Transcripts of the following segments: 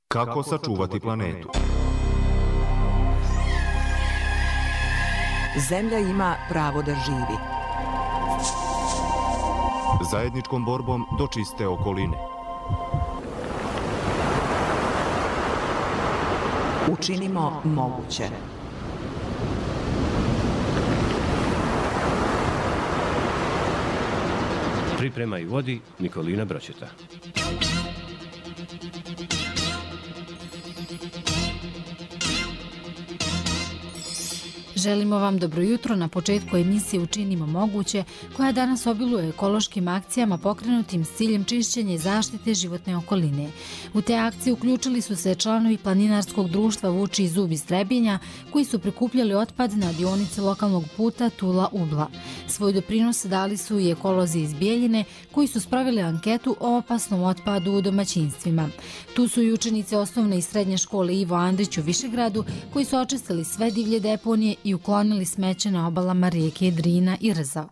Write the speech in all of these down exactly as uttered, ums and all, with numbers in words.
Kako sačuvati planetu? Zemlja ima pravo da živi. Zajedničkom borbom do čiste okoline. Učinimo moguće. Priprema i vodi Nikolina Bročeta. Želimo vam dobro jutro na početku emisije Učinimo moguće, koja danas obiluje ekološkim akcijama pokrenutim s ciljem čišćenja i zaštite životne okoline. U te akcije uključili su se članovi planinarskog društva Vuči i Zub iz Trebinja, koji su prikupljali otpad na dionici lokalnog puta Tula-Ubla. Svoj doprinos dali su i ekolozi iz Bijeljine, koji su spravili anketu o opasnom otpadu u domaćinstvima. Tu su i učenici osnovne i srednje škole Ivo Andrić u Višegradu, koji su očistili sve divlje deponije i uklonili smeće na obalama rijeke Drina i Rza.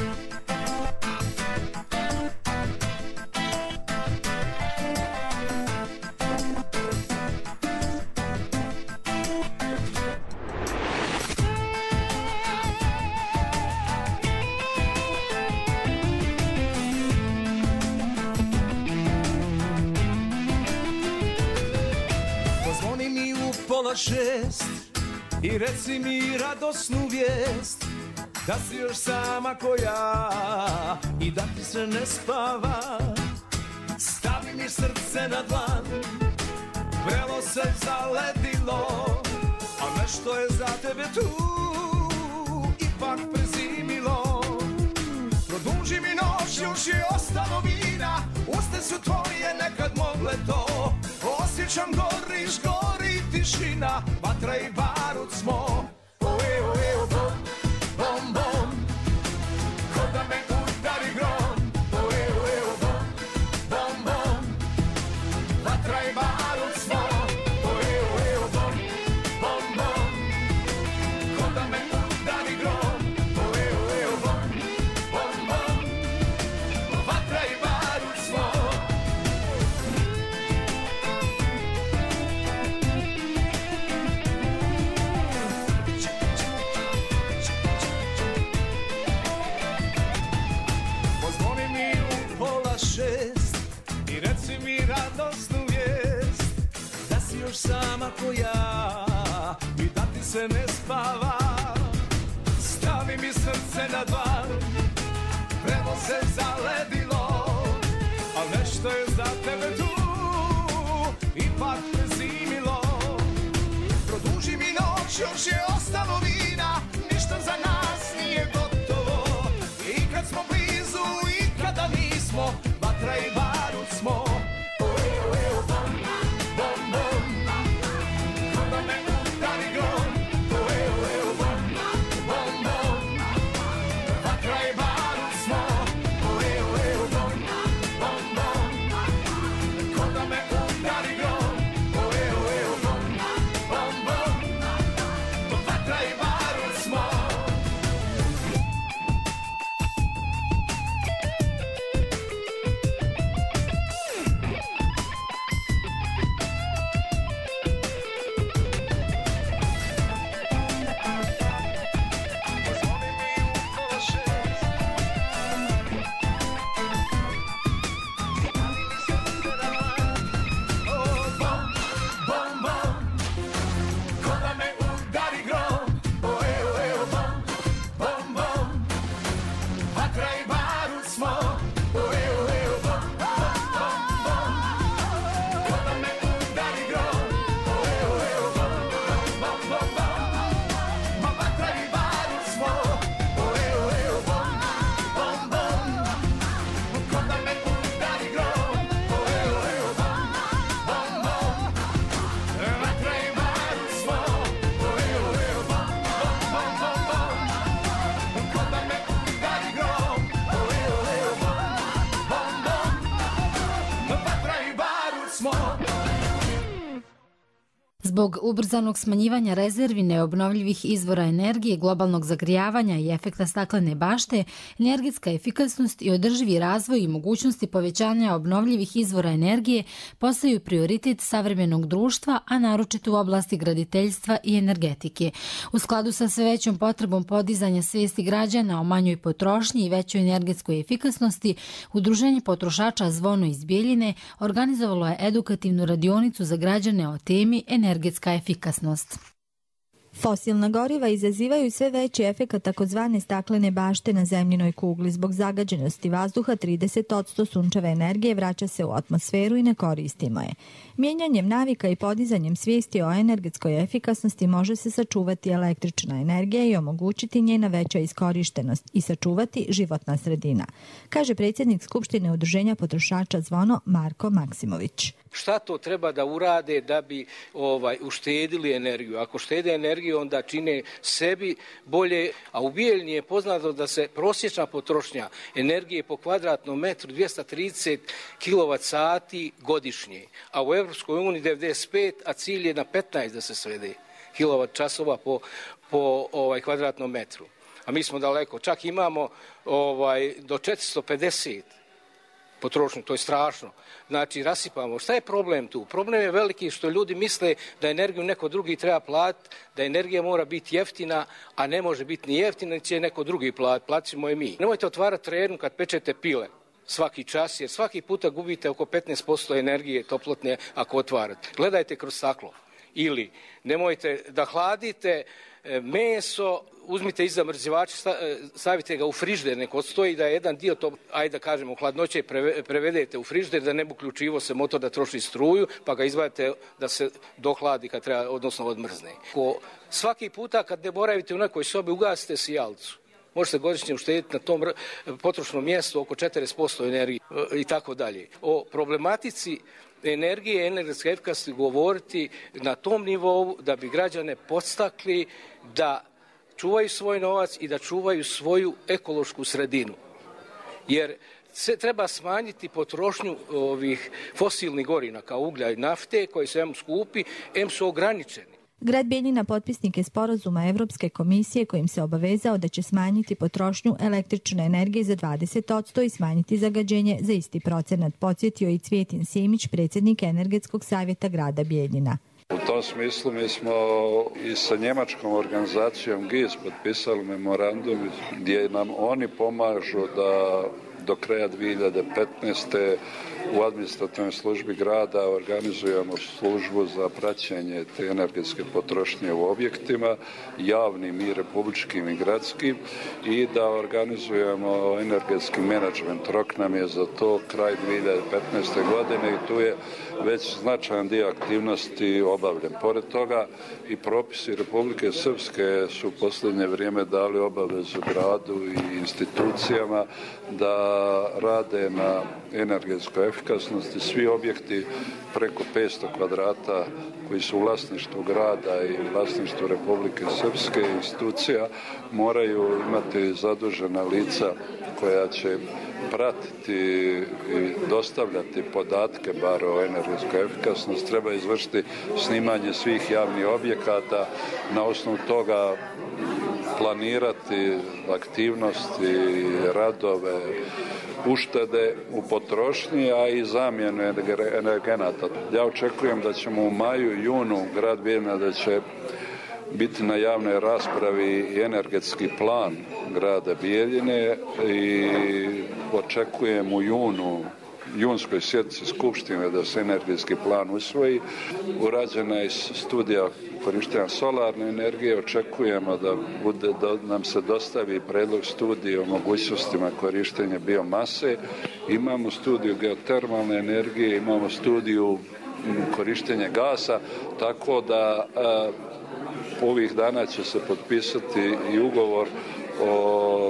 Pozvoni mi u pola šest i reci mi radosnu vijest, da si još sama ko ja i da ti se ne spava. Stavi mi srce na dlan, vrelo se zaledilo, a nešto je za tebe tu ipak prezimilo. Produži mi noć, još je ostalo vina, uste su tvoje nekad mogle to. Osjećam goriš, gori tišina, vatra i barut smo. Oe, oe, o, bom, bom, bom, ko da me udari grom. Oe, oe, o, bom, bom, bom, vatra i barut smo. Oe, oe, o, bom, bom, bom, ko da me udari grom. Oe, oe, o, bom, bom, bom, vatra i barut smo. I reci mi radosnu vijest, da si još sama ko ja i da ti se ne spava. Stavi mi srce na dlan, vrelo se zaledilo, a nešto je za tebe tu ipak prezimilo. Produži mi noć, još je ostalo vina, ništa za nas nije gotovo. I kad smo blizu i kada nismo, vatra i barut smo. Oe, oe, o, bom, bom, bom, ko da me udari grom. Oe, oe, o, bom, bom, bom, vatra i barut smo. Oe, oe, o, bom, bom, bom, ko da me udari grom. Oe, oe, o, bom, bom, bom, vatra Zbog ubrzanog smanjivanja rezervi neobnovljivih izvora energije, globalnog zagrijavanja i efekta staklene bašte, energetska efikasnost i održivi razvoj i mogućnosti povećanja obnovljivih izvora energije postaju prioritet savremenog društva, a naročito u oblasti graditeljstva i energetike. U skladu sa sve većom potrebom podizanja svijesti građana o manjoj potrošnji i većoj energetskoj efikasnosti, Udruženje potrošača Zvono iz Bijeljine organizovalo je edukativnu radionicu za građane o temi energetska efikasnost. Fosilna goriva izazivaju sve veći efekat takozvane staklene bašte na zemljinoj kugli. Zbog zagađenosti vazduha trideset posto sunčeve energije vraća se u atmosferu i ne koristimo je. Mijenjanjem navika i podizanjem svijesti o energetskoj efikasnosti može se sačuvati električna energija i omogućiti njena veća iskorištenost i sačuvati životna sredina, kaže predsjednik Skupštine Udruženja potrošača Zvono Marko Maksimović. Šta to treba da urade da bi ovaj uštedili energiju? Ako štede energiju, onda čine sebi bolje, a u Bijeljini je poznato da se prosječna potrošnja energije po kvadratnom metru dvjesto trideset kilovat sati godišnje, a u Europskoj uniji devedeset pet, a cilj je na petnaest da se svede kilovat časova po, po ovaj kvadratnom metru. A mi smo daleko, čak imamo ovaj do četiristo pedeset potrošnju, to je strašno. Znači, rasipamo. Šta je problem tu? Problem je veliki što ljudi misle da energiju neko drugi treba platiti, da energija mora biti jeftina, a ne može biti ni jeftina, ni će neko drugi platiti. Platimo je mi. Nemojte otvarati trenu kad pečete pile svaki čas, jer svaki puta gubite oko petnaest posto energije toplotne ako otvarate. Gledajte kroz staklo. Ili nemojte da hladite meso, uzmite iz zamrzivača, stavite ga u frižder, neko odstoji da je jedan dio to, ajde da kažemo, hladnoće prevedete u frižder, da ne bi uključivo se motor da troši struju, pa ga izvadite da se dohladi kad treba, odnosno odmrzne. Ko svaki puta kad ne boravite u nekoj sobi, ugasite sijalcu. Možete godišnje uštediti na tom potrošnom mjestu oko četrdeset posto energije i tako dalje. O problematici energije i energetske efikasnosti govoriti na tom nivou da bi građane podstakli da čuvaju svoj novac i da čuvaju svoju ekološku sredinu. Jer se treba smanjiti potrošnju ovih fosilnih gorina kao uglja i nafte koji su em skupi, em su ograničeni. Grad Bijeljina potpisnik je sporazuma Evropske komisije kojim se obavezao da će smanjiti potrošnju električne energije za dvadeset posto i smanjiti zagađenje za isti procenat, podsjetio i Cvijetin Simić, predsjednik Energetskog savjeta grada Bijeljina. U tom smislu mi smo i sa njemačkom organizacijom G I S potpisali memorandum gdje nam oni pomažu da do kraja dvije hiljade petnaeste. u administrativnoj službi grada organizujemo službu za praćenje te energetske potrošnje u objektima, javnim i republičkim i gradskim, i da organizujemo energetski menadžment. Rok nam je za to kraj dvije hiljade petnaeste. godine i tu je već značajan dio aktivnosti obavljen. Pored toga i propisi Republike Srpske su u posljednje vrijeme dali obavezu gradu i institucijama da rade na energetskoj efikasnosti. Svi objekti preko petsto kvadrata koji su u vlasništvu grada i vlasništvu Republike Srpske institucija moraju imati zadužena lica koja će pratiti i dostavljati podatke bar o energetskoj efikasnosti. Treba izvršiti snimanje svih javnih objekata, na osnovu toga planirati aktivnosti, radove, uštede u potrošnji, a i zamjenu energenata. Ja očekujem da ćemo u maju, junu grad Bijeljina da će biti na javnoj raspravi i energetski plan grada Bijeljine i očekujem u junu junskoj sjednici Skupštine da se energetski plan usvoji. Urađena je studija korištenja solarne energije. Očekujemo da, bude, da nam se dostavi predlog studije o mogućnostima korištenja biomase. Imamo studiju geotermalne energije, imamo studiju korištenja gasa, tako da a, ovih dana će se potpisati i ugovor o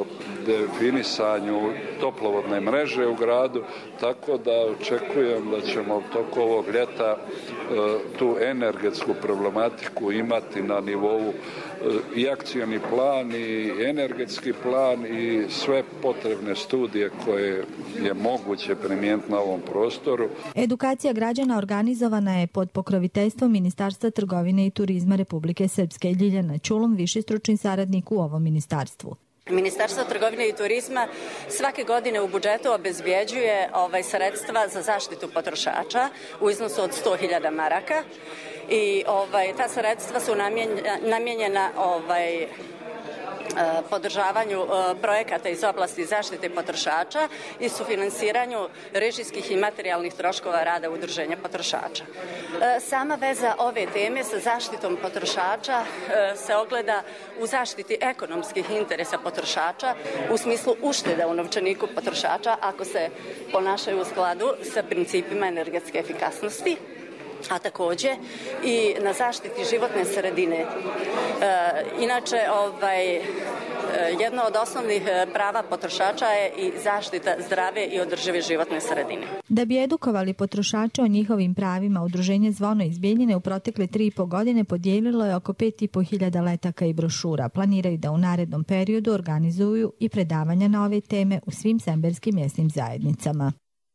redefinisanju toplovodne mreže u gradu, tako da očekujem da ćemo toko ovog ljeta tu energetsku problematiku imati na nivou i akcioni plan i energetski plan i sve potrebne studije koje je moguće primijeniti na ovom prostoru. Edukacija građana organizovana je pod pokroviteljstvom Ministarstva trgovine i turizma Republike Srpske. Ljiljana Ćulom, viši stručni saradnik u ovom ministarstvu. Ministarstvo trgovine i turizma svake godine u budžetu obezbjeđuje ovaj, sredstva za zaštitu potrošača u iznosu od sto hiljada maraka i ovaj, ta sredstva su namijenjena ovaj, podržavanju projekata iz oblasti zaštite potrošača i sufinansiranju režijskih i materijalnih troškova rada udruženja potrošača. Sama veza ove teme sa zaštitom potrošača se ogleda u zaštiti ekonomskih interesa potrošača u smislu ušteda u novčaniku potrošača ako se ponašaju u skladu sa principima energetske efikasnosti, a takođe i na zaštiti životne sredine. E, inače, ovaj, jedno od osnovnih prava potrošača je i zaštita zdrave i održive životne sredine. Da bi edukovali potrošače o njihovim pravima, Udruženje Zvono iz Bijeljine u protekle tri i po godine podijelilo je oko pet i po hiljada letaka i brošura. Planiraju da u narednom periodu organizuju i predavanja na ove teme u svim semberskim mjesnim zajednicama.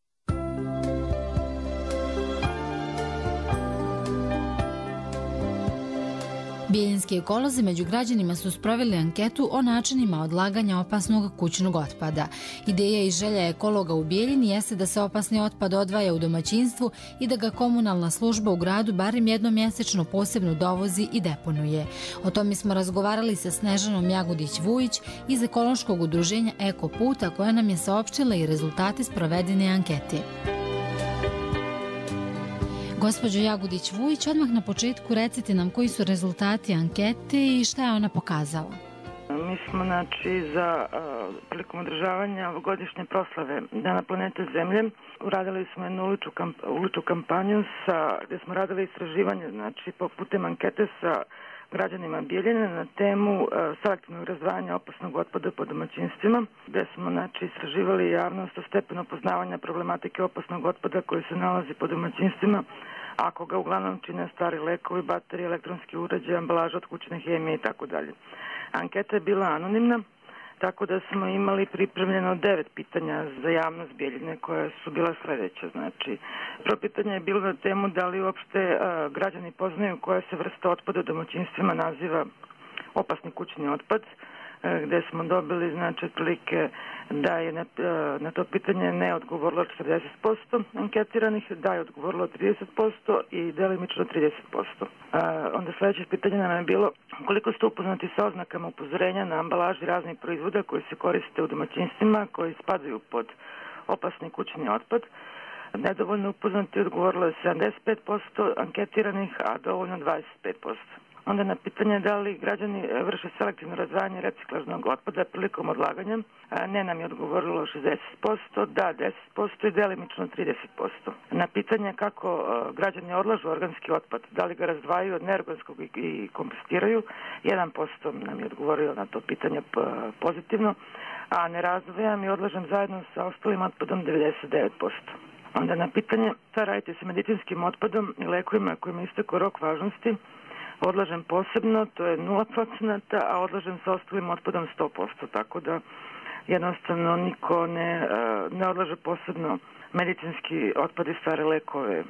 Bijeljinski ekolozi među građanima su sproveli anketu o načinima odlaganja opasnog kućnog otpada. Ideja i želja ekologa u Bijeljini jeste da se opasni otpad odvaja u domaćinstvu i da ga komunalna služba u gradu barem jednom mjesečno posebno dovozi i deponuje. O tome smo razgovarali sa Snežanom Jagudić-Vujić iz ekološkog udruženja Eko Puta, koja nam je saopštila i rezultate sprovedene ankete. Gospođo Jagudić-Vujić, odmah na početku recite nam koji su rezultati ankete i šta je ona pokazala. Mi smo, znači, za uh, prilikom održavanja ovogodišnje proslave Dana planete Zemlje uradili smo jednu uliču, kamp, uliču kampanju sa, gdje smo radili istraživanje, znači, putem ankete sa građanima Bijeljine na temu uh, selektivnog razdvajanja opasnog otpada po domaćinstvima, gdje smo, znači, istraživali javnost o stepenu poznavanja problematike opasnog otpada koji se nalazi po domaćinstvima, ako ga uglavnom čine stari lekovi, baterije, elektronski uređaj, ambalaža od kućne hemije i tako dalje. Anketa je bila anonimna, tako da smo imali pripremljeno devet pitanja za javnost Bijeljine koje su bila sljedeće. Znači, prvo pitanje je bilo na temu da li uopšte a, građani poznaju koja se vrsta otpada u domaćinstvima naziva opasni kućni otpad, gdje smo dobili, znači, otprilike da je na, na to pitanje ne odgovorilo četrdeset posto anketiranih, da je odgovorilo trideset posto i delimično trideset posto. A, onda sljedeće pitanje nam je bilo koliko ste upoznati sa oznakama upozorenja na ambalaži raznih proizvoda koji se koriste u domaćinstvima koji spadaju pod opasni kućni otpad. Nedovoljno upoznati odgovorilo je sedamdeset pet posto anketiranih, a dovoljno dvadeset pet posto. Onda na pitanje da li građani vrše selektivno razdvajanje reciklažnog otpada prilikom odlaganja, ne nam je odgovorilo šezdeset posto, da deset posto i delimično trideset posto. Na pitanje kako građani odlažu organski otpad, da li ga razdvajaju od neorganskog i kompostiraju, jedan posto nam je odgovorio na to pitanje pozitivno, a ne razdvajam i odlažem zajedno sa ostalim otpadom devedeset devet posto. Onda na pitanje šta radite sa medicinskim otpadom i lekovima kojima istekao rok važnosti, odlažem posebno, to je nula procenata, a odlažem sa ostalim otpadom sto posto, tako da jednostavno niko ne, ne odlaže posebno medicinski otpad i stare lekove,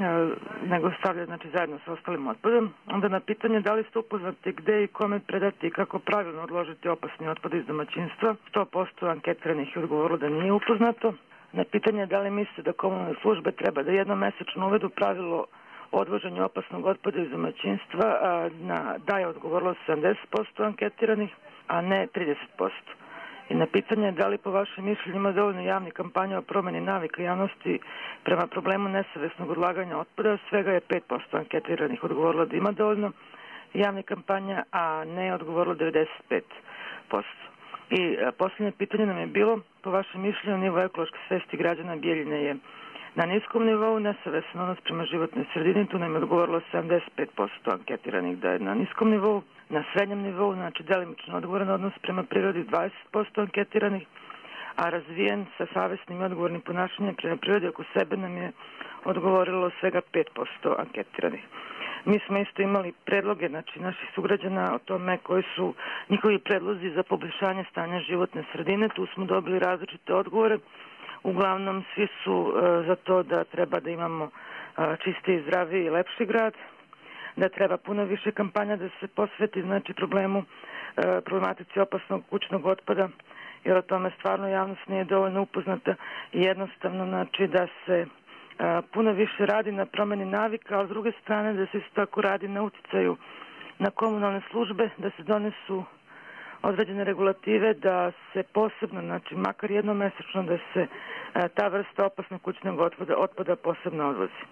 nego stavlja, znači, zajedno sa ostalim otpadom. Onda na pitanje da li ste upoznati gde i kome predati i kako pravilno odložiti opasni otpad iz domaćinstva, sto posto anketiranih je odgovorilo da nije upoznato. Na pitanje da li mislite da komunalne službe treba da jednom mesečno uvedu pravilo odvoženju opasnog otpada iz domaćinstva, a na da je odgovorilo sedamdeset posto anketiranih, a ne trideset posto. I na pitanje da li po vašem mišljenju ima dovoljno javnih kampanja o promjeni navika javnosti prema problemu nesavjesnog odlaganja otpada, svega je pet posto anketiranih odgovorilo da ima dovoljno javnih kampanja, a ne je odgovorilo devedeset pet posto. I a, posljednje pitanje nam je bilo, po vašem mišljenju, nivo ekološke svesti građana Bijeljine je Na niskom nivou nesavestan odnos prema životnoj sredini, tu nam je odgovorilo sedamdeset pet posto anketiranih da je na niskom nivou. Na srednjem nivou, znači delimično odgovoran odnos prema prirodi, dvadeset posto anketiranih, a razvijen sa savesnim i odgovornim ponašanjem prema prirodi oko sebe nam je odgovorilo svega pet posto anketiranih. Mi smo isto imali predloge, znači naših sugrađana o tome koji su njihovi predlozi za poboljšanje stanja životne sredine. Tu smo dobili različite odgovore. Uglavnom svi su uh, za to da treba da imamo uh, čistiji, zdraviji i lepši grad, da treba puno više kampanja da se posveti znači problemu, uh, problematici opasnog kućnog otpada, jer o tome stvarno javnost nije dovoljno upoznata i jednostavno znači da se a, puno više radi na promjeni navika, a s druge strane da se isto tako radi na uticaju na komunalne službe, da se donesu određene regulative, da se posebno, znači makar jednomesečno, da se a, ta vrsta opasnog kućnog otpada, otpada posebno odvozi.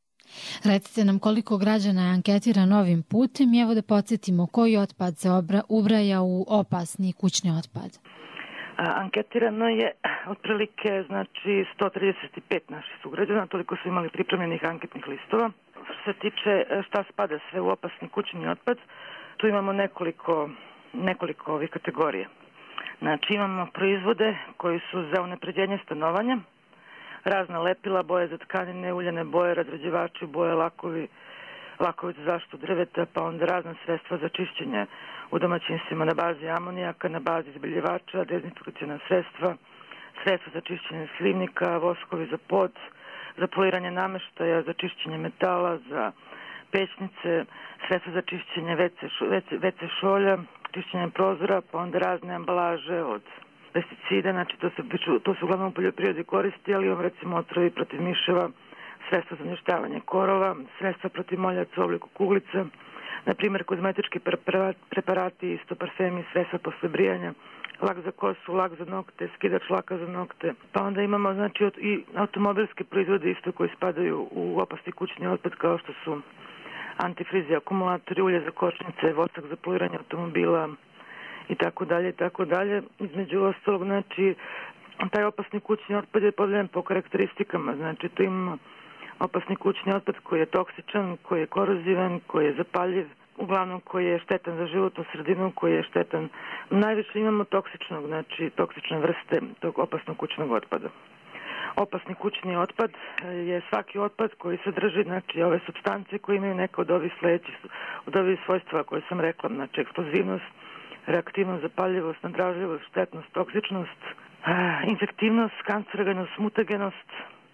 Recite nam koliko građana je anketirano ovim putem i evo da podsjetimo koji otpad se obra, ubraja u opasni kućni otpad. Anketirano je otprilike znači sto trideset pet naših sugrađana, toliko su imali pripremljenih anketnih listova. Što se tiče šta spada sve u opasni kućni otpad, tu imamo nekoliko, nekoliko ovih kategorija. Znači imamo proizvode koji su za unapređenje stanovanja, razna lepila, boje za tkanine, uljane boje, razređivači, boje, lakovi, lakovi za zaštitu drveta, pa onda razna sredstva za čišćenje u domaćinstvima na bazi amonijaka, na bazi izbeljivača, dezinfekcijna sredstva, sredstva za čišćenje slivnika, voskovi za pod, za poliranje nameštaja, za čišćenje metala, za pećnice, sredstva za čišćenje ve ce šolja, čišćenje prozora, pa onda razne ambalaže od pesticida, znači to se, to se uglavnom u poljoprivredi koristi, ali imam recimo otrovi protiv miševa, sredstva za uništavanje korova, sredstva protiv moljaca u obliku kuglica, na primjer kozmetički preparati, isto parfemi, sredstva posle brijanja, lak za kosu, lak za nokte, skidač laka za nokte. Pa onda imamo znači i automobilske proizvode isto koji spadaju u opasni kućni otpad kao što su antifrizi, akumulatori, ulje za kočnice, vosak za poliranje automobila i tako dalje i tako dalje. Između ostalog, znači taj opasni kućni otpad je podeljen po karakteristikama, znači tu imamo opasni kućni otpad koji je toksičan, koji je korozivan, koji je zapaljiv, uglavnom koji je štetan za životnu sredinu, koji je štetan. Najviše imamo toksičnog, znači toksične vrste tog opasnog kućnog otpada. Opasni kućni otpad je svaki otpad koji sadrži znači ove supstance koje imaju neka od ovih sledećih, od ovih svojstva koje sam rekla, znači eksplozivnost, reaktivnost, zapaljivost, nadražljivost, štetnost, toksičnost, infektivnost, kancerogenost, mutagenost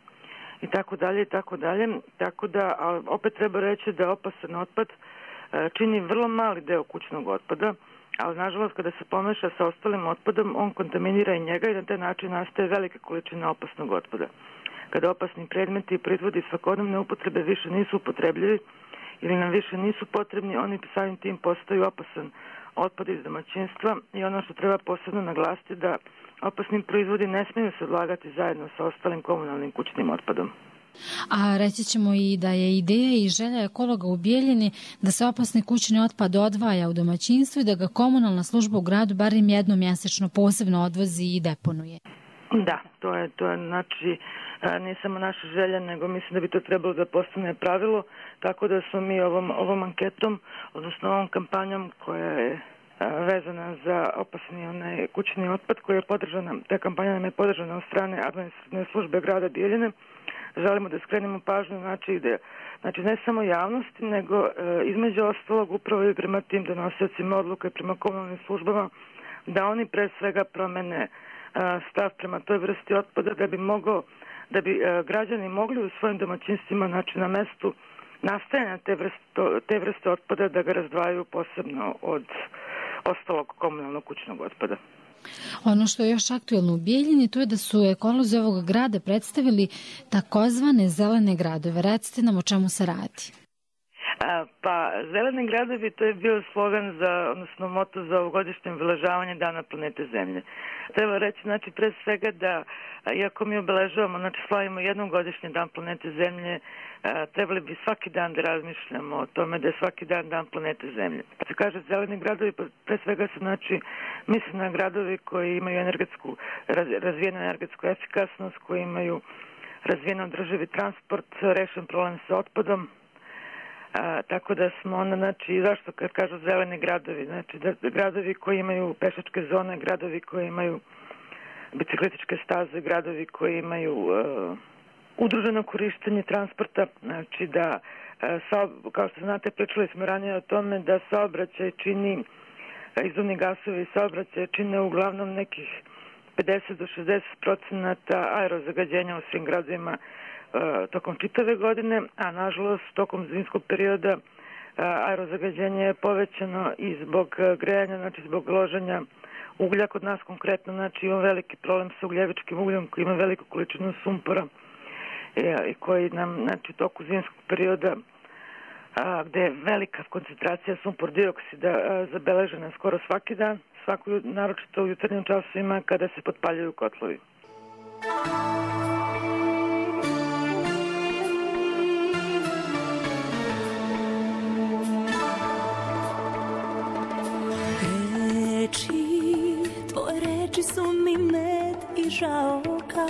i tako dalje i tako dalje. Tako da, a opet treba reći da opasan otpad čini vrlo mali deo kućnog otpada, ali nažalost kada se pomeša sa ostalim otpadom, on kontaminira i njega i na taj način nastaje velika količina opasnog otpada. Kada opasni predmeti i proizvodi svakodnevne upotrebe više nisu upotrebljivi ili nam više nisu potrebni, oni samim tim postaju opasan otpad iz domaćinstva i ono što treba posebno naglasiti da opasni proizvodi ne smiju se odlagati zajedno sa ostalim komunalnim kućnim otpadom. A reći ćemo i da je ideja i želja ekologa u Bijeljini da se opasni kućni otpad odvaja u domaćinstvu i da ga komunalna služba u gradu barem jednom mjesečno posebno odvozi i deponuje. Da, to je, to je znači nije samo naša želja, nego mislim da bi to trebalo da postane pravilo, tako da smo mi ovom, ovom anketom, odnosno ovom kampanjom koja je vezana za opasni onaj kućni otpad, koja je podržana, ta kampanja nam je podržana od strane administrativne službe grada Bijeljine. Želimo da skrenemo pažnju znači, da, znači ne samo javnosti, nego e, između ostalog upravo i prema tim donosiocima odluka i prema komunalnim službama, da oni pre svega promene e, stav prema toj vrsti otpada, da bi mogao, da bi e, građani mogli u svojim domaćinstvima, znači na mestu nastajanja te vrste, te vrste otpada, da ga razdvajaju posebno od ostalog komunalnog kućnog otpada. Ono što je još aktuelno u Bijeljini, to je da su ekolozi ovog grada predstavili takozvane zelene gradove. Recite nam o čemu se radi. A, pa, zeleni gradovi, to je bio slogan za, odnosno moto za ovogodišnje obeležavanje Dana planete Zemlje. Treba reći, znači, pre svega da, iako mi obeležavamo, znači, slavimo jednom godišnje Dan planete Zemlje, a, trebali bi svaki dan da razmišljamo o tome da je svaki dan Dan planete Zemlje. Kad se kaže zeleni gradovi, pre svega se, znači, misli na gradovi koji imaju energetsku, raz, razvijenu energetsku efikasnost, koji imaju razvijen održivi transport, rešen problem sa otpadom. A, tako da smo onda, znači, zašto kad kažu zeleni gradovi, znači da, gradovi koji imaju pešačke zone, gradovi koji imaju biciklističke staze, gradovi koji imaju uh, udruženo korištenje transporta, znači da, uh, sa, kao što znate, pričali smo ranije o tome da saobraćaj čini, uh, izduvni gasovi saobraćaj čine uglavnom nekih pedeset do šezdeset procenata aerozagađenja u svim gradovima uh, tokom čitave godine, a nažalost tokom zimskog perioda uh, aerozagađenje je povećano i zbog uh, grejanja, znači zbog loženja uglja. Kod nas konkretno, znači, ima veliki problem sa ugljevičkim ugljem koji ima veliku količinu sumpora i koji nam, znači, u toku zimskog perioda a, gde je velika koncentracija sumpor dioksida a, zabeležena skoro svaki dan, svako, naročito u jutarnjim časovima kada se potpaljuju kotlovi. Reči su mi med i žalka,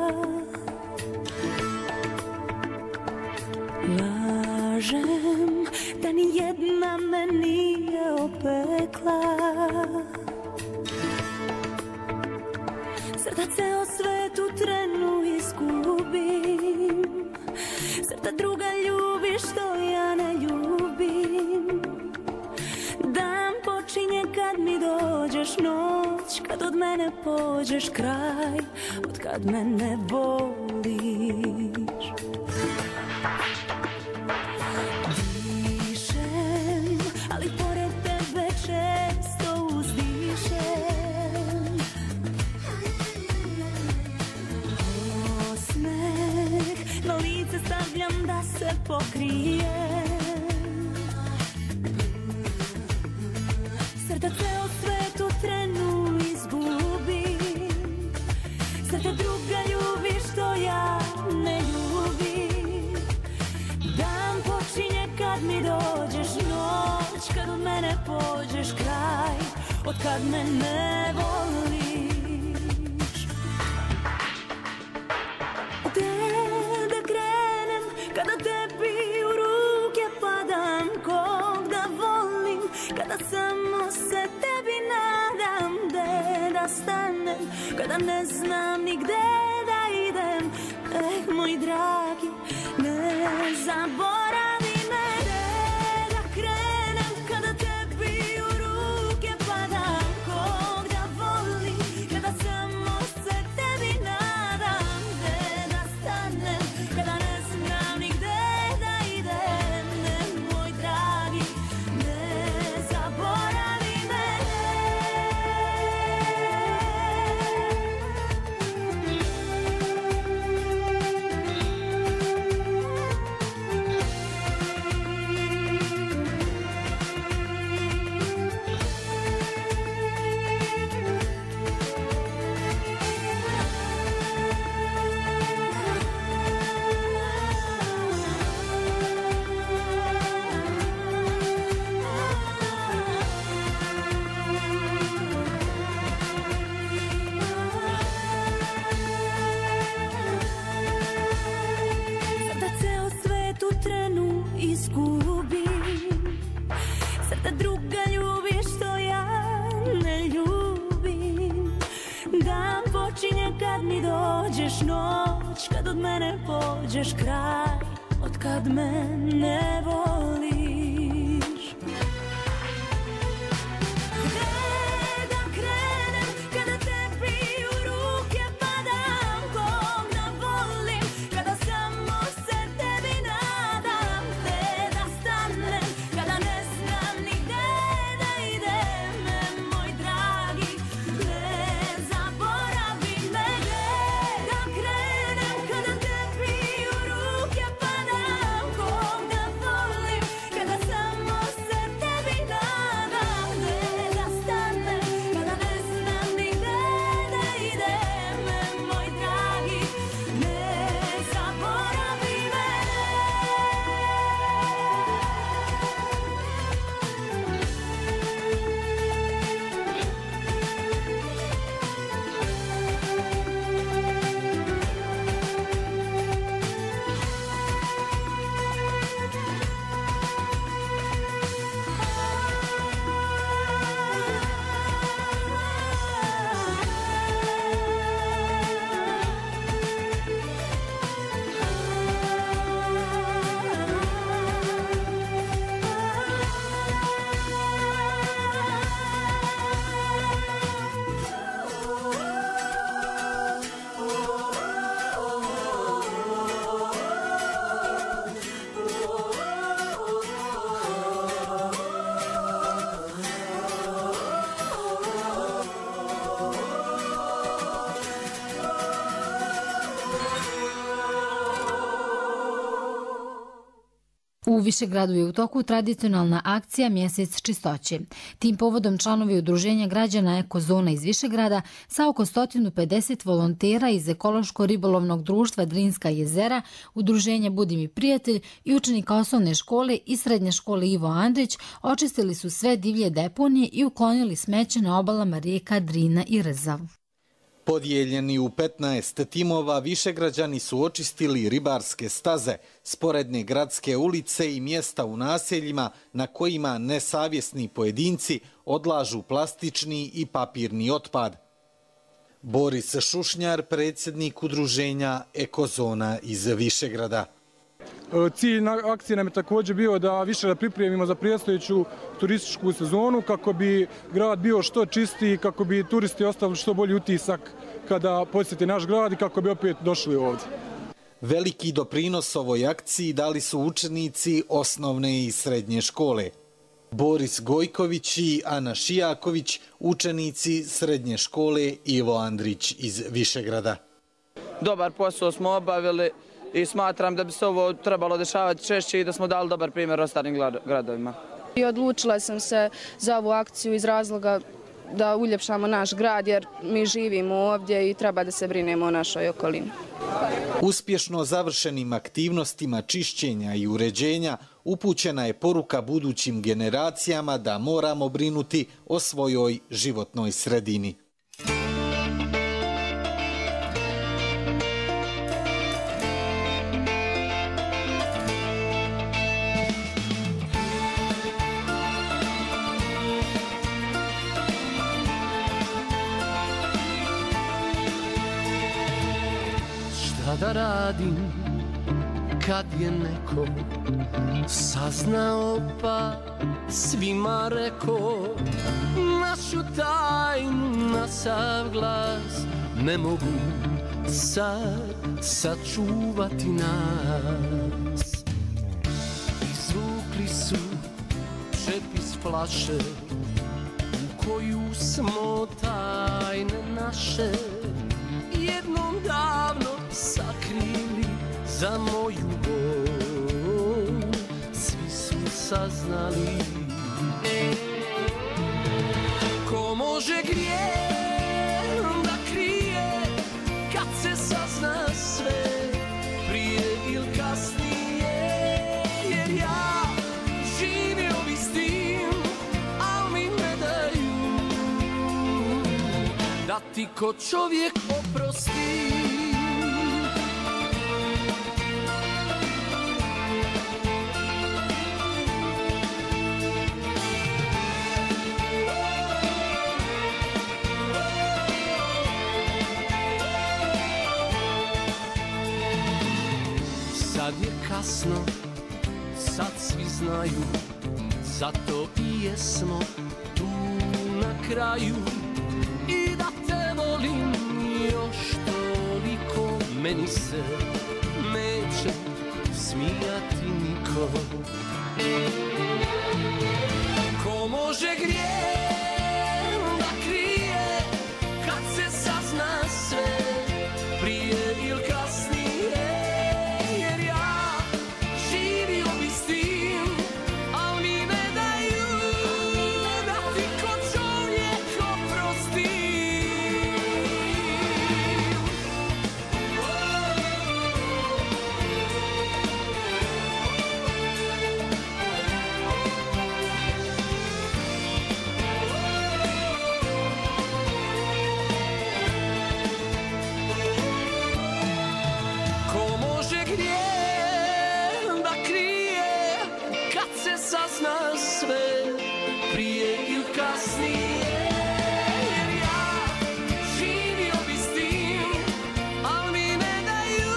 lažem da ni jedna me nije opekla. Zar da ceo svet u trenu izgubim, zar da druga ljubi što ja ne ljubim. Dan počinje kad mi dođeš, noć kad od mene pođeš, kraj od kad mene voliš. Dišem, ali pored tebe često uzdišem. Osmeh na lice stavljam da se pokrijem. Da ceo svet u trenu izgubim, zar da druga ljubi što ja ne ljubim. Dan počinje kad mi dođeš, noć kad od mene pođeš, kraj od kad me ne voliš. Gde da krenem kada tebi u ruke padam, kog da volim kada samo se tebi nadam. Gde da stanem kada ne znam ni gde da idem. Eh, moj dragi, ne zaboravi me. Gde da krenem kada tebi u ruke padam, kog da volim kada samo se tebi nadam. Gde da stanem kada ne znam ni gde da idem. Eh, moj dragi, ne zaboravi me. Sada ceo svet u trenu izgubim, sada druga ljubi što ja ne ljubim. Dan počinje kad mi dođeš, noć kad od mene pođeš, kraj od kad me ne voliš. Gde da krenem kada tebi u ruke padam, kog da volim kada samo se tebi nadam. Gde da stanem kada ne znam ni gde da idem. Eh, moj dragi, ne zaboravi me. Gde da krenem kada tebi u ruke padam, kog da volim U Višegradu je u toku tradicionalna akcija Mjesec čistoće. Tim povodom članovi udruženja građana Ekozona iz Višegrada sa oko sto pedeset volontera iz ekološko-ribolovnog društva Drinska jezera, udruženja Budi mi prijatelj i učenika osnovne škole i srednje škole Ivo Andrić očistili su sve divlje deponije i uklonili smeće na obalama rijeka Drina i Rzav. Podijeljeni u petnaest timova, Višegrađani su očistili ribarske staze, sporedne gradske ulice i mjesta u naseljima na kojima nesavjesni pojedinci odlažu plastični i papirni otpad. Boris Šušnjar, predsjednik udruženja Ekozona iz Višegrada. Cilj akcije nam je također bio da više da pripremimo za predstojeću turističku sezonu kako bi grad bio što čistiji, kako bi turisti ostavili što bolji utisak kada posjete naš grad i kako bi opet došli ovdje. Veliki doprinos ovoj akciji dali su učenici osnovne i srednje škole. Boris Gojković i Ana Šijaković, učenici srednje škole Ivo Andrić iz Višegrada. Dobar posao smo obavili i smatram da bi se ovo trebalo dešavati češće i da smo dali dobar primjer ostalim gradovima. I odlučila sam se za ovu akciju iz razloga da uljepšamo naš grad jer mi živimo ovdje i treba da se brinemo o našoj okolini. Uspješno završenim aktivnostima čišćenja i uređenja upućena je poruka budućim generacijama da moramo brinuti o svojoj životnoj sredini. Da radim kad je neko saznao pa svima rekao našu tajnu na sav glas ne mogu sad sačuvati nas. Izvukli su čep iz flaše u koju smo tajne naše jednom davno sakrili za moju bol. Svi su saznali ko može grijeh da krije kad se sazna sve prije ili kasnije, jer ja živio bi s tim, al mi ne daju da ti ko čovjek oprosti. Sad je kasno, sad svi znaju, zato i jesmo tu na kraju. I da te volim još toliko, meni se neće smijati niko. Ko može grijeh da krije kad se sazna sve prije ili kasnije, jer ja živio bi s tim, al mi ne daju da ti ko čovjek oprosti. Ko može grijeh da krije kad se sazna sve prije ili kasnije, jer ja živio bi s tim, al mi ne daju.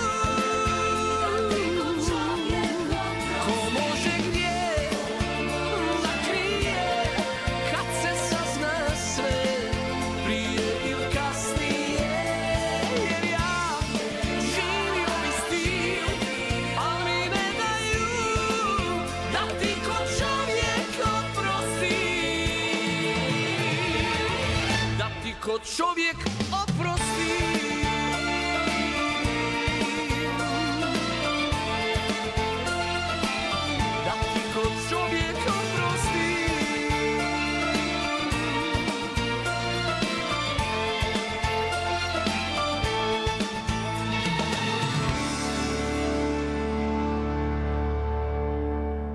Ko može grijeh da krije kad se sazna sve prije ili kasnije, jer ja živio bi s tim, al mi ne daju da ti ko čovjek oprosti. Da ti ko čovjek oprosti. Da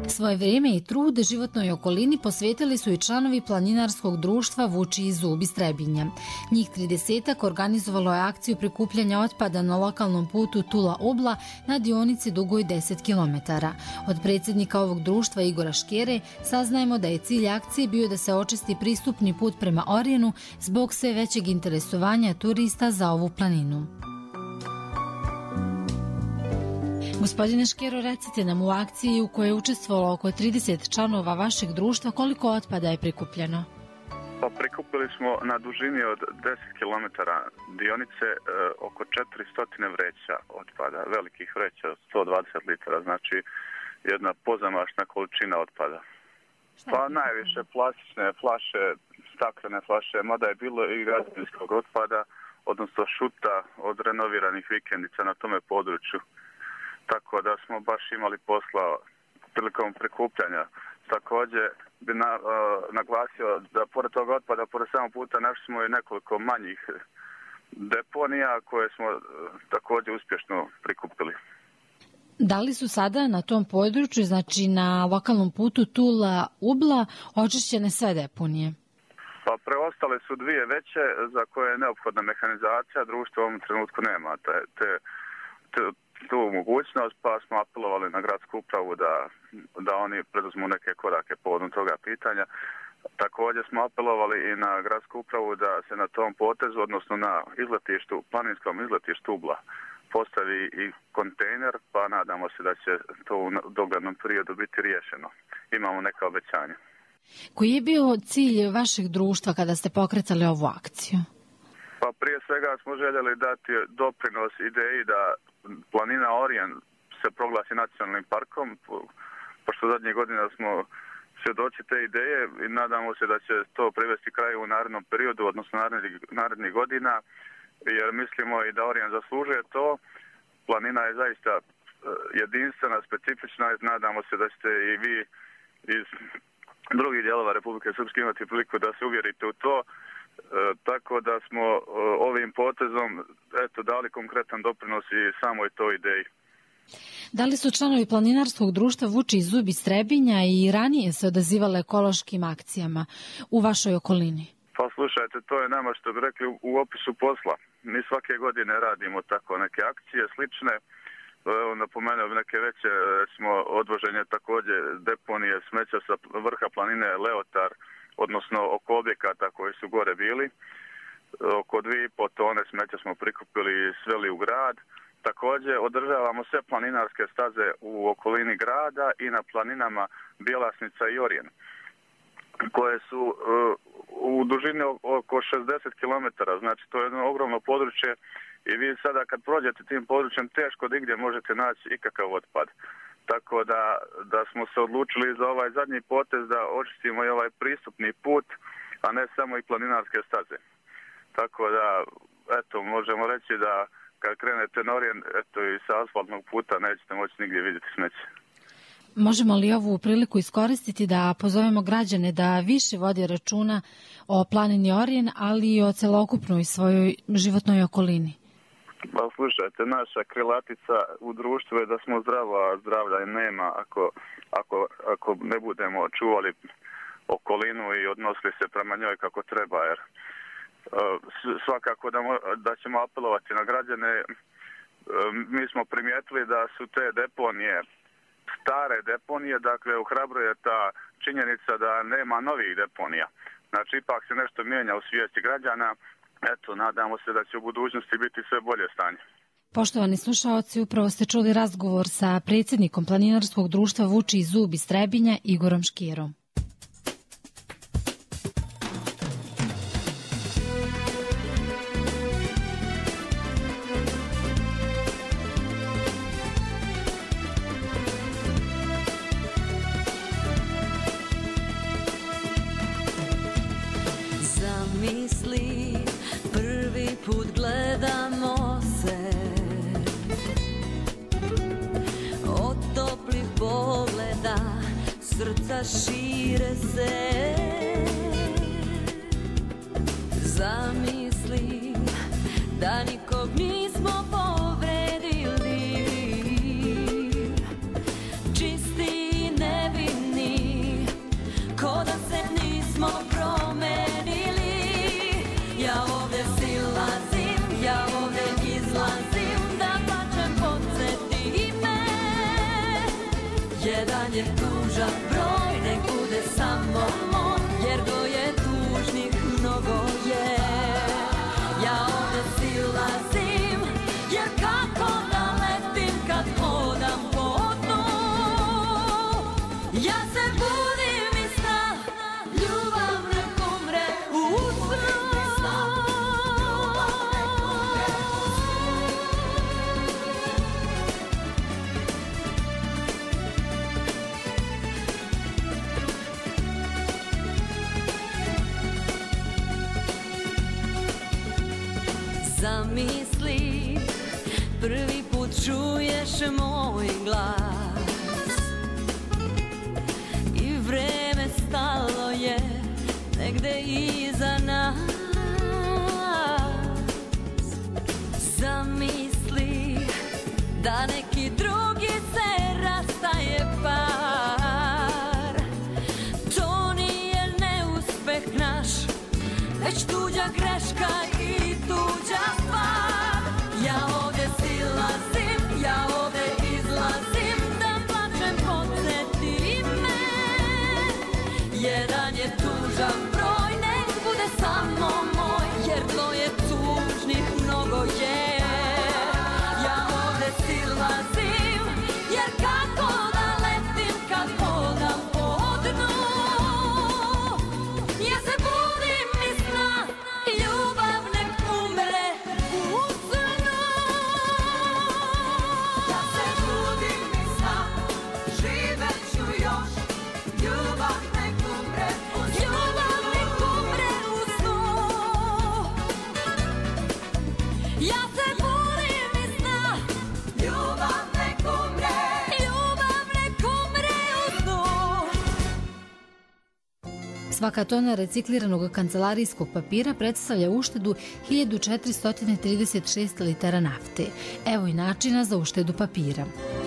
Svoje vrijeme i trud životnoj okolini posvetili su i članovi planinarskog društva Vučiji zub iz Trebinja. Njih tridesetak organizovalo je akciju prikupljanja otpada na lokalnom putu Tula-Obla na dionici dugoj deset kilometara. Od predsjednika ovog društva Igora Škere saznajemo da je cilj akcije bio da se očisti pristupni put prema Orijenu zbog sve većeg interesovanja turista za ovu planinu. Gospodine Škero, recite nam u akciji u kojoj je učestvovalo oko trideset članova vašeg društva, koliko otpada je prikupljeno? Pa prikupili smo na dužini od deset kilometara dionice e, oko četiristo vreća otpada, velikih vreća od sto dvadeset litara, znači jedna pozamašna količina otpada. Pa najviše plastične flaše, staklene flaše, mada je bilo i građevinskog otpada, odnosno šuta od renoviranih vikendica na tome području. Tako da smo baš imali posla prilikom prikupljanja. Također bi na, uh, naglasio da pored toga otpada, pored samog puta, našli smo i nekoliko manjih deponija koje smo uh, također uspješno prikupili. Da li su sada na tom području, znači na lokalnom putu Tula-Ubla, očišćene sve deponije? Pa preostale su dvije veće za koje je neophodna mehanizacija, društvo u ovom trenutku nema te, te, te tu mogućnost, pa smo apelovali na gradsku upravu da, da oni preduzmu neke korake povodom toga pitanja. Također smo apelovali i na gradsku upravu da se na tom potezu, odnosno na izletištu, planinskom izletištu Ubla, postavi i kontejner, pa nadamo se da će to u doglednom periodu biti riješeno. Imamo neka obećanja. Koji je bio cilj vašeg društva kada ste pokretali ovu akciju? Pa prije svega smo željeli dati doprinos ideji da planina Orijen se proglasi nacionalnim parkom, pošto zadnjih godina smo svjedoci te ideje i nadamo se da će to privesti kraju u narednom periodu, odnosno narednih, narednih godina, jer mislimo i da Orijen zaslužuje to. Planina je zaista jedinstvena, specifična i nadamo se da ćete i vi iz drugih dijelova Republike Srpske imati priliku da se uvjerite u to. E, tako da smo e, ovim potezom eto, dali konkretan doprinos i samoj toj ideji. Da li su članovi planinarskog društva Vučiji zub iz Trebinja i ranije se odazivale ekološkim akcijama u vašoj okolini? Pa slušajte, to je nama, što bi rekli, u opisu posla. Mi svake godine radimo tako neke akcije slične. Evo, napomenuo bi neke veće, recimo odvoženje također deponije smeća sa vrha planine Leotar, odnosno oko objekata koji su gore bili. Oko dvije i po tone smeća smo prikupili i sveli u grad. Također održavamo sve planinarske staze u okolini grada i na planinama Bjelasnica i Orijen, koje su uh, u dužini oko šezdeset kilometara, znači to je jedno ogromno područje i vi sada kad prođete tim područjem teško da igdje možete naći ikakav otpad. Tako da, da smo se odlučili za ovaj zadnji potez da očistimo i ovaj pristupni put, a ne samo i planinarske staze. Tako da, eto, možemo reći da kad krenete na Orijen, eto i sa asfaltnog puta nećete moći nigdje vidjeti smeće. Možemo li ovu priliku iskoristiti da pozovemo građane da više vode računa o planini Orijen, ali i o celokupnoj svojoj životnoj okolini? Pa slušajte, naša krilatica u društvu je da smo zdravo, a zdravlja nema ako, ako, ako ne budemo čuvali okolinu i odnosili se prema njoj kako treba, jer svakako da, da ćemo apelovati na građane. Mi smo primijetili da su te deponije stare deponije, dakle ohrabruje ta činjenica da nema novih deponija. Znači ipak se nešto mijenja u svijesti građana. Eto, nadamo se da će u budućnosti biti sve bolje stanje. Poštovani slušaoci, upravo ste čuli razgovor sa predsjednikom planinarskog društva Vučiji zub iz Trebinja Igorom Škerom. Zamisli, prvi put gledamo se, od toplih pogleda srca šire se. Zamisli da nikog nismo povredili, čisti i nevi Zamisli, prvi put čuješ moj glas i vreme stalo je negde iza nas. Zamisli da neki drugi se rastaje par. To nije neuspeh naš, već tuđa greška i tuđa stvar. Ja ovde silazim, ja ovde izlazim, da plačem, podsjeti me. Jedan je tužan broj, nek bude samo moj, jer to je tužnih mnogo je. Ja ovde silazim, jer kako da letim kad hodam po dnu. Ja se budim iz sna, ljubav nek umre u snu. Ja se budim iz sna, živet ću još, ljubav nek umre u snu. Ljubav nek umre u snu. Ja se budim iz sna, ljubav nek umre, ljubav nek umre u snu. Svaka tona recikliranog kancelarijskog papira predstavlja uštedu hiljadu četiristo trideset šest litara nafte. Evo i načina za uštedu papira.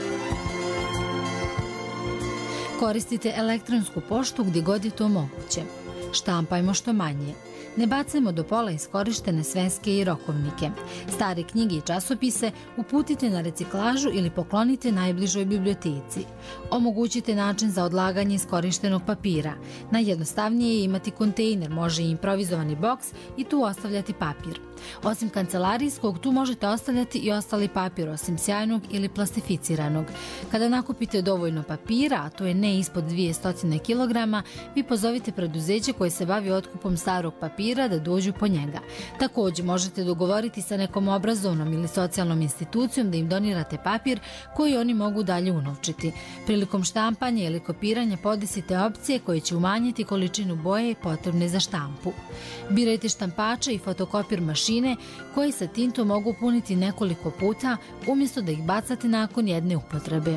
Koristite elektronsku poštu gdje god je to moguće. Štampajmo što manje. Ne bacajmo do pola iskorištene sveske i rokovnike. Stare knjige i časopise uputite na reciklažu ili poklonite najbližoj biblioteci. Omogućite način za odlaganje iskorištenog papira. Najjednostavnije je imati kontejner, može i improvizovani boks i tu ostavljati papir. Osim kancelarijskog, tu možete ostavljati i ostali papir, osim sjajnog ili plastificiranog. Kada nakupite dovoljno papira, a to je ne ispod dvjesto kilograma, vi pozovite preduzeće koje se bavi otkupom starog papira da dođu po njega. Također možete dogovoriti sa nekom obrazovnom ili socijalnom institucijom da im donirate papir koji oni mogu dalje unovčiti. Prilikom štampanja ili kopiranja podesite opcije koje će umanjiti količinu boje potrebne za štampu. Birajte štampače i fotokopir mašine koji sa tintom mogu puniti nekoliko puta umjesto da ih bacate nakon jedne upotrebe.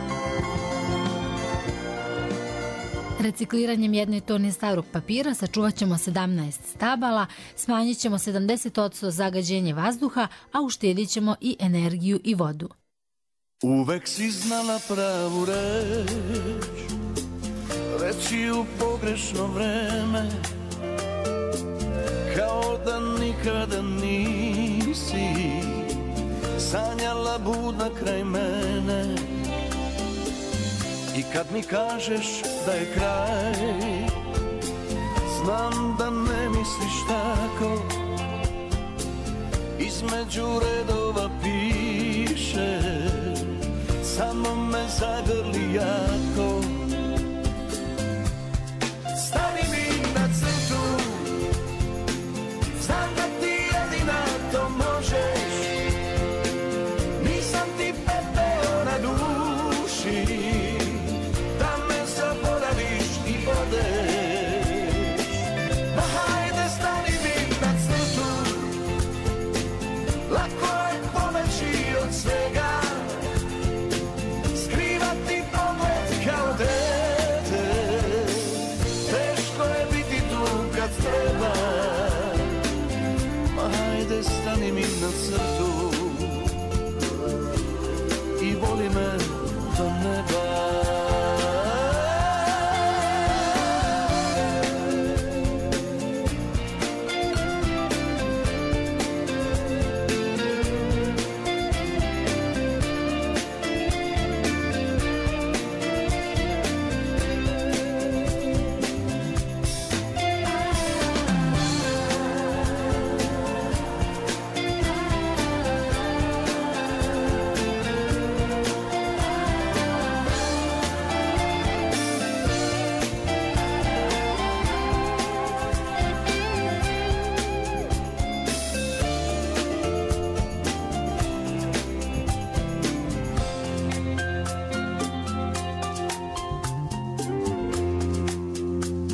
Recikliranjem jedne tone starog papira sačuvat ćemo sedamnaest stabala, smanjit ćemo sedamdeset posto zagađenje vazduha, a uštedit ćemo i energiju i vodu. Uvek si znala pravu reč, reći u pogrešno vreme, kao da nikada nisi sanjala budna kraj mene. I kad mi kažeš da je kraj, znam da ne misliš tako. Između redova piše, samo me zagrli jako. Stani mi na crtu, znam da ti jedina to možeš. Nisam ti pepeo na duši, da me zaboraviš i odeš. Ma hajde stani mi na crtu, lako je pobeći od svega, skrivati pogled kao dete. Teško je biti tu kad treba, ma hajde stani mi na crtu i voli me do neba.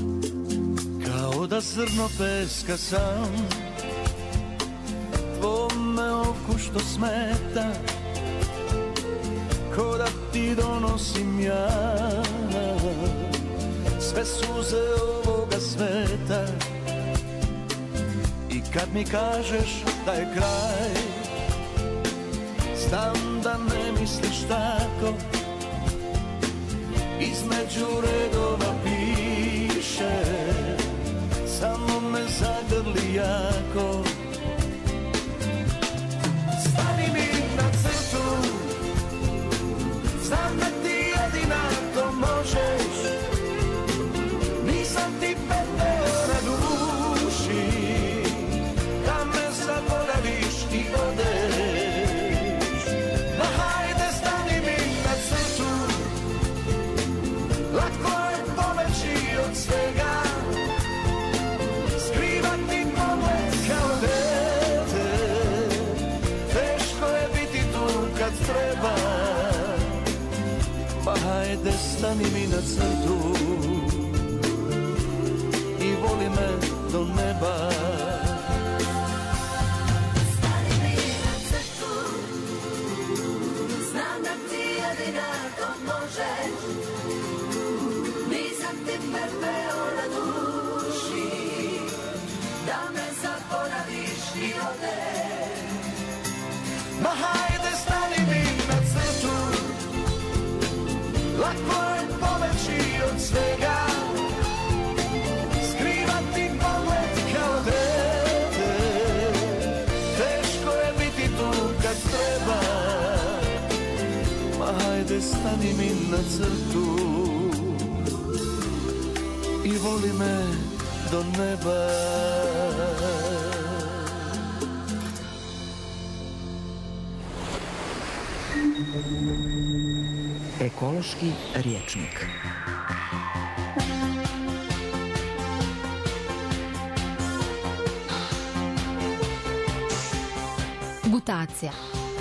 Zrno peska sam, tvom ko što smeta, ko da ti donosim ja sve suze ovoga sveta. I kad mi kažeš da je kraj, znam da ne misliš tako, između redova piše, samo me zagrli jako. Stani mi na crtu, znam da ti jedina to možeš, nisam ti pepeo na duši, da me zaboraviš i odeš. Ma hajde stani mi na crtu, lako je pobeći od svega, skrivati pogled kao dete, teško je biti tu kad treba. Pa hajde stani mi na crtu i voli me do neba. Stani mi na crtu, znam da ti jedina to možeš, nisam ti pepeo na duši, da me zaboraviš i odeš. Ma hajde stani mi na crtu, lako je pobeći od svega, skrivati pogled kao dete, teško je biti tu kad treba. Ma hajde stani mi na crtu i voli me do neba. Ekološki rječnik. Gutacija.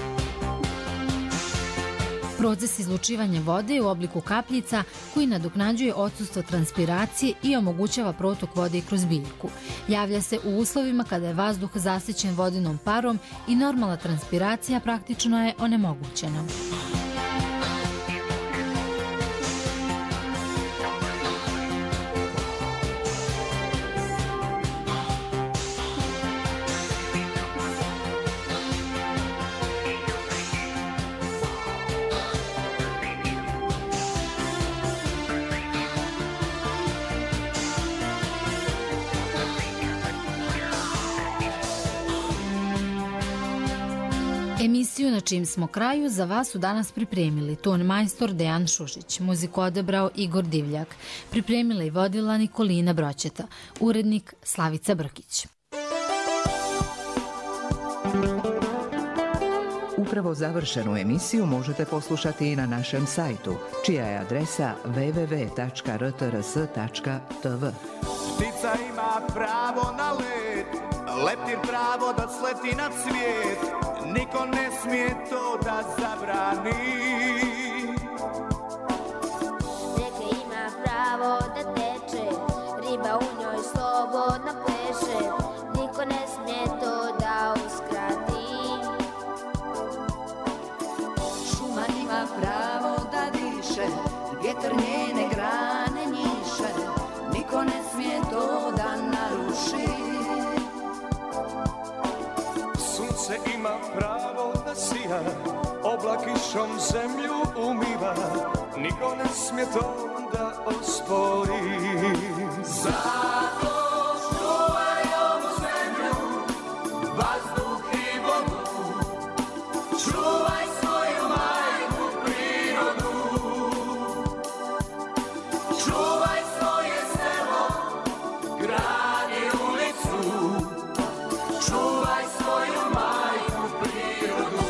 Proces izlučivanja vode u obliku kapljica koji nadoknađuje odsustvo transpiracije i omogućava protok vode kroz biljku. Javlja se u uslovima kada je vazduh zasićen vodinom parom i normalna transpiracija praktično je onemogućena. Emisiju Na čim smo kraju za vas su danas pripremili ton majstor Dejan Šušić, muziku odebrao Igor Divljak, pripremila i vodila Nikolina Broćeta, urednik Slavica Brkić. Upravo završenu emisiju možete poslušati i na našem sajtu, čija je adresa w w w tačka r t r s tačka t v. Ptica ima pravo na let, leptir pravo da sleti na cvijet, niko ne smije to da zabrani. Reka ima pravo da teče, riba u njoj slobodno pleše, niko ne smije to da uskrati. Šuma ima pravo da diše, vjetar njene grane njiše, niko ne smije to da naruši. Sunce ima pravo da sija, oblak kišom zemlju umiva, niko ne smije to da ospori. Zato čuvaj ovu zemlju, vazduh i vodu, čuvaj svoju majku prirodu, čuvaj svoje selo, grad i ulicu, čuvaj svoju majku prirodu.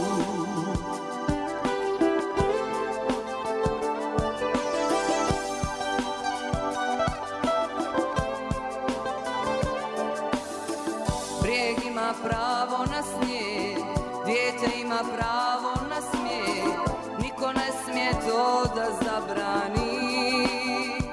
Brijeg ima pravo na snijeg, dijete ima pravo na smijeh, niko ne smije to da zabrani.